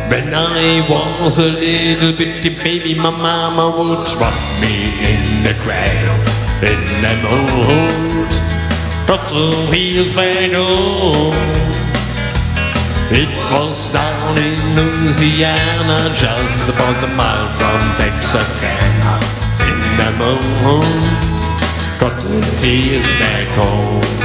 When I was a little bitty baby, my mama would rock me in the cradle in them old cotton fields back home. It was down in Louisiana, just about a mile from Texarkana, in them old cotton fields back home.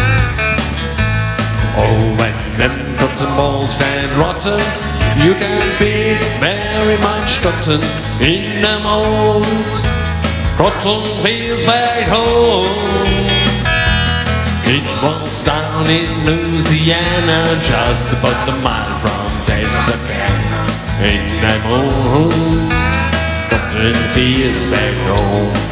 Oh, when them cotton balls stand rotten, you can pick very much cotton in them old cotton fields back home. It was down in Louisiana, just about a mile from Texarkana, in them old cotton fields back home.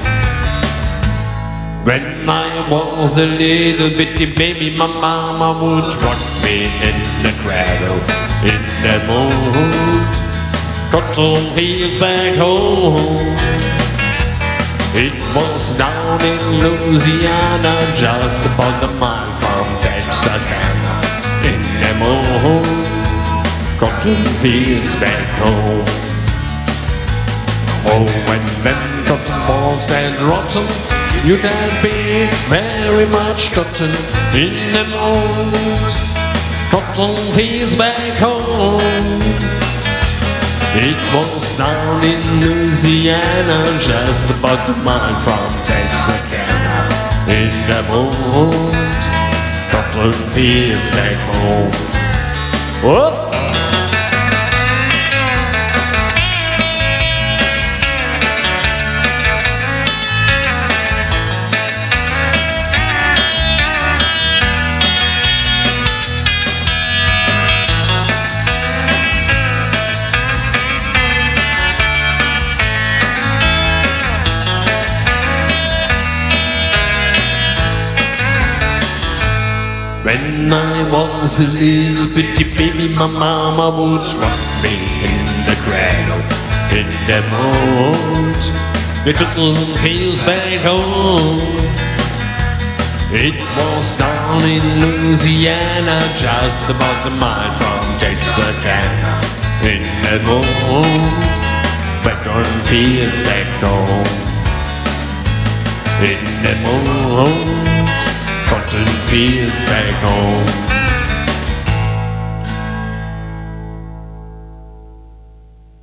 When I was a little bitty baby, my mama would rock me in the cradle in them old cotton fields back home. It was down in Louisiana, just about a mile from Texarkana, in them old cotton fields back home. Oh, when them cotton balls stand rotten, you can pick very much cotton in them old cotton fields back home. It was down in Louisiana, just about a mile from Texarkana, in them old cotton fields back home. Whoop! When I was a little bitty baby, my mama would rock me in the cradle in them old little fields back home. It was down in Louisiana, just about a mile from Texarkana, in them old cotton fields back home. In them old cotton fields back home.